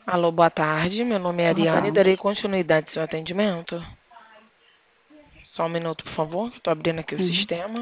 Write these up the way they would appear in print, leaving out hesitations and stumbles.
Alô, boa tarde. Meu nome é Boa Ariane e tarde. darei continuidade ao seu atendimento. Só um minuto, por favor. Estou abrindo aqui o Sim. sistema.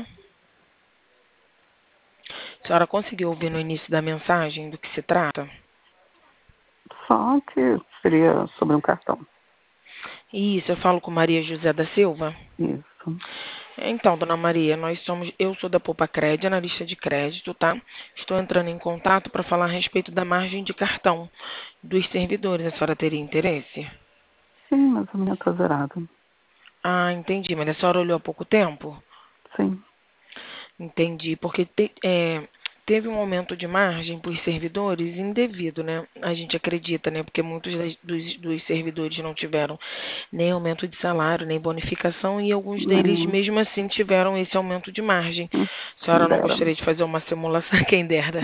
A senhora conseguiu ouvir no início da mensagem do que se trata? Só que seria sobre um cartão. Isso, eu falo com Maria José da Silva. Isso. Então, dona Maria, eu sou da Poupa Cred, analista de crédito, tá? Estou entrando em contato para falar a respeito da margem de cartão dos servidores. A senhora teria interesse? Sim, mas a minha está zerada. Ah, entendi. Mas a senhora olhou há pouco tempo? Sim. Entendi, porque teve um aumento de margem por servidores indevido, né? A gente acredita, né? Porque muitos dos servidores não tiveram nem aumento de salário, nem bonificação, e alguns deles, Nem. mesmo assim, tiveram esse aumento de margem. A Quem senhora não dera. gostaria de fazer uma simulação? Quem dera.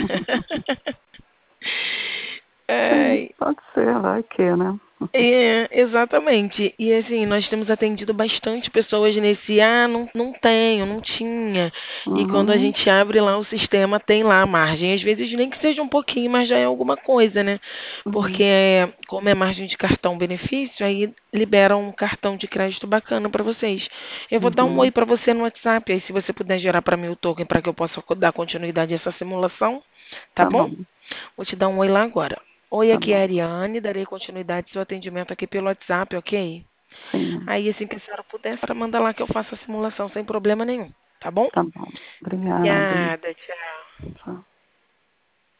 Sim, Ai, pode ser, vai que, né? exatamente. E assim, nós temos atendido bastante pessoas nesse, não tenho, não tinha. E quando a Uhum. gente abre lá o sistema, tem lá a margem. Às vezes nem que seja um pouquinho, mas já é alguma coisa, né? Uhum. Porque como é margem de cartão benefício, aí libera um cartão de crédito bacana para vocês. Eu vou dar um oi Uhum. para você no WhatsApp, aí se você puder gerar para mim o token para que eu possa dar continuidade a essa simulação, tá Tá bom? bom, Vou te dar um oi lá agora. Oi, tá aqui é a bom. Ariane, darei continuidade ao seu atendimento aqui pelo WhatsApp, ok? Sim, Aí, assim que a senhora puder, a senhora manda lá que eu faço a simulação sem problema nenhum, tá bom? tá bom. Obrigada. Obrigada, tchau. Tchau.